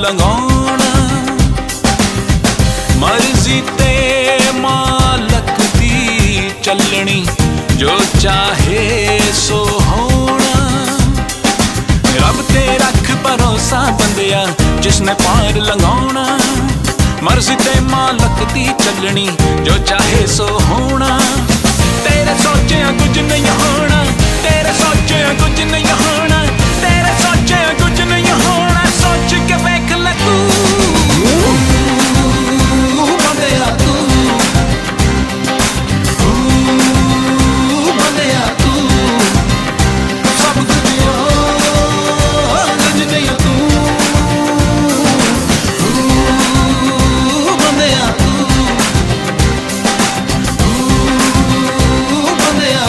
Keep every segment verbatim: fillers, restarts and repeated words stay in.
ਲੰਘਾਉਣਾ। ਮਰਜ਼ੀ ਤੇ ਮਾਲਕ ਦੀ ਚੱਲਣੀ, ਜੋ ਚਾਹੇ ਸੋ ਹੋਣਾ। ਰੱਬ ਤੇ ਰੱਖ ਭਰੋਸਾ ਬੰਦਿਆ, ਜਿਸਨੇ ਪਾਰ ਲੰਘਾਉਣਾ। ਮਰਜ਼ੀ ਤੇ ਮਾਲਕ ਦੀ ਚੱਲਣੀ, ਜੋ ਚਾਹੇ ਸੋ ਹੋਣਾ। ਤੇਰੇ ਸੋਚਿਆ ਕੁਝ ਨਹੀਂ ਹੋਣਾ, ਤੇਰੇ ਸੋਚਿਆ ਕੁਝ ਨਹੀਂ ਹੋਣਾ, ਤੇਰੇ ਸੋਚਿਆ ਕੁਝ ਨਹੀਂ ਹੋਣਾ। ਸੋਚ ਕੇ ਵੇਖ ਲੈ ਤੂੰ ਬੰਦਿਆ, ਤੂੰ ਬੰਦਿਆ, ਤੂੰ ਸਭ ਕੁਝ ਕੁਝ ਨਹੀਂ ਤੂੰ ਬੰਦਿਆ, ਤੂੰ ਬੰਦਿਆ,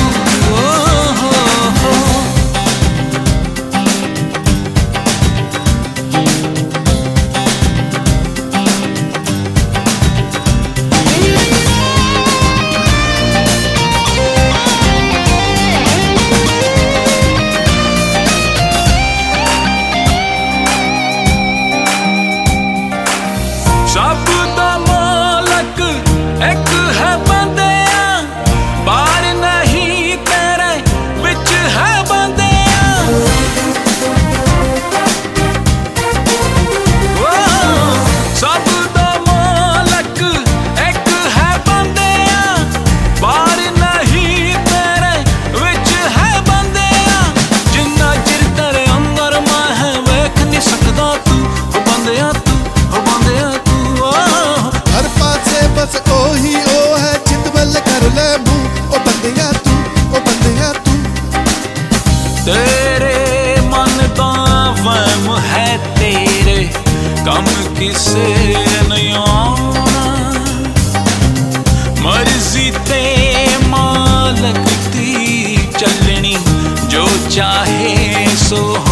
ਸਭ ਦਾ ਮਾਲਕ ਇੱਕ ਹੈ ਬੰਦਿਆ, ਬਾਹਰ ਨਹੀਂ ਤੇਰੇ ਵਿੱਚ ਹੈ ਬੰਦਿਆ। ਸਭ ਦਾ ਮਾਲਕ ਇੱਕ ਹੈ ਬੰਦਿਆ, ਬਾਹਰ ਨਹੀਂ ਤੇਰੇ ਵਿੱਚ ਹੈ ਬੰਦਿਆ। ਜਿੰਨਾ ਚਿਰ ਤੇਰੇ ਅੰਦਰ ਮੈਂ ਹੈ ਵੇਖ ਨਹੀਂ ਸਕਦਾ ਤੂੰ, ਉਹ ਬੰਦਿਆ ਤੂੰ, ਉਹ ਬੰਦਿਆ ਤੂੰ। ਹਰ ਪਾਸੇ ਬਸ ਉਹੀ ਉਹ ਹੈ, ਜਿੰਦ ਵੱਲ ਕਰ ਲੈ ਮੂੰਹ, ਉਹ ਬੰਦਿਆ ਤੂੰ, ਉਹ ਬੰਦਿਆ ਤੂੰ। ਤੇਰੇ ਮਨ ਦਾ ਵਹਿਮ ਹੈ, ਤੇਰੇ ਕੰਮ ਕਿਸੇ ਨਹੀਂ ਆਉਣਾ। ਮਰਜ਼ੀ ਤੇ ਮਾਲਕ ਦੀ ਚੱਲਣੀ, ਜੋ ਚਾਹੇ ਸੋ